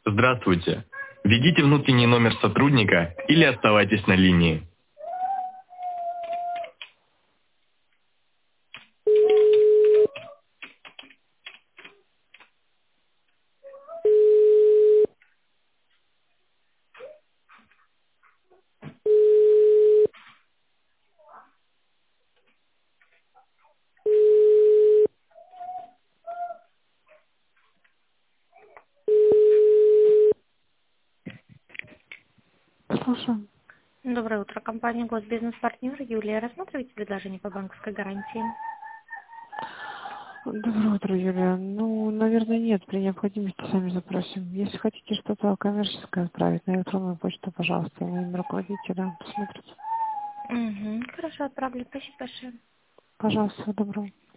Здравствуйте. Введите внутренний номер сотрудника или оставайтесь на линии. Слушаю. Доброе утро. Компания Госбизнес-партнер Юлия. Рассматриваете предложение по банковской гарантии? Доброе утро, Юлия. Ну, наверное, нет. При необходимости сами запросим. Если хотите что-то коммерческое отправить на электронную почту, пожалуйста, моим руководителям посмотрите. Угу. Хорошо, отправлю. Спасибо большое. Пожалуйста, всего доброго.